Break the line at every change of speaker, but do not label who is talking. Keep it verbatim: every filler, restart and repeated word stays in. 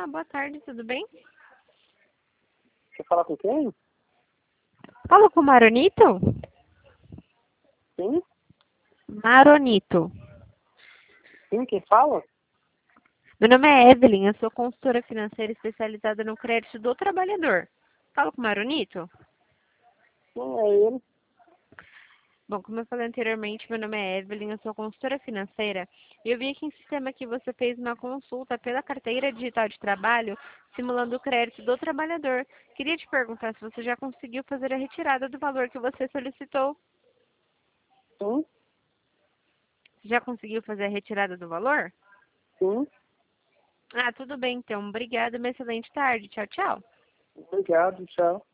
Olá, boa tarde, tudo bem?
Quer falar com quem?
Falo com o Maronito?
Sim?
Maronito.
Sim, quem fala?
Meu nome é Evelyn, eu sou consultora financeira especializada no crédito do trabalhador. Falo com o Maronito?
Sim, é ele.
Bom, como eu falei anteriormente, meu nome é Evelyn, eu sou consultora financeira e eu vi aqui em sistema que você fez uma consulta pela carteira digital de trabalho simulando o crédito do trabalhador. Queria te perguntar se você já conseguiu fazer a retirada do valor que você solicitou.
Sim,
Já conseguiu fazer a retirada do valor?
sim.
Ah, tudo bem então. Obrigada, uma excelente tarde. Tchau, tchau.
Obrigado, tchau.